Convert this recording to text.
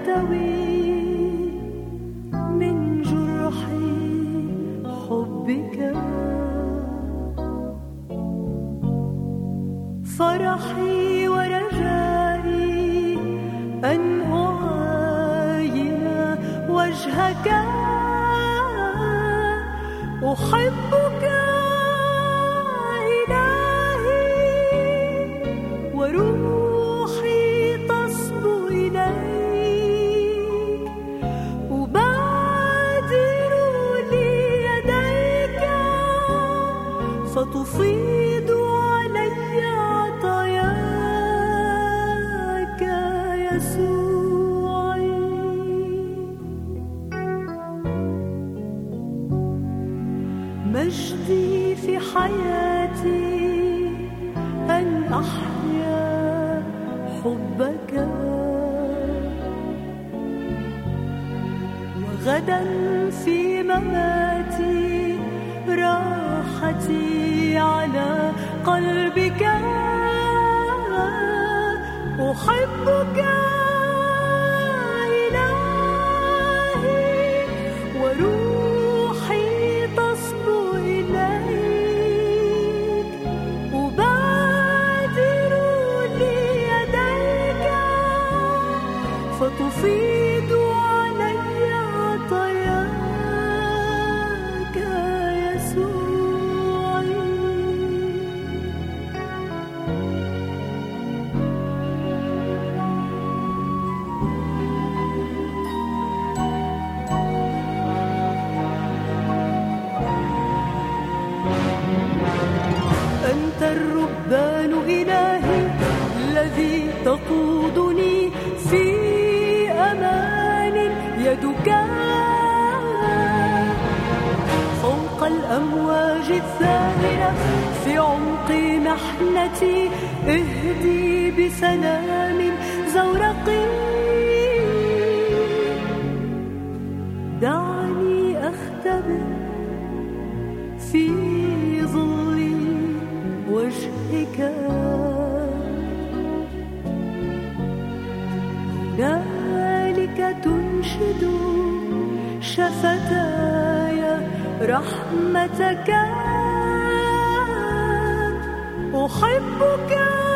يرتوي من جرح حبك. فرحي ورجائي أن أعاين وجهك. أحبك إلهي وروحي تصبو إليك. أبادر ليديك فتفيض علي عطاياك يسوعي. مجدي في حياتي أن أحيا حبك. وغدا في مماتي راحتي على قلبك. أحبك إلهي وروحي تصبو إليك. أبادر ليديك فتفيض علي عطاياك يسوعي. أنت الربان إلهي الذي تقودني في أمان. يدك فوق الأمواج الثائرة في عمق محنتي. اهدي بسلام زورقي. دعني أختبئ في ظل وجهك. هنالك تنشد شفتاي رحمتك. أحبك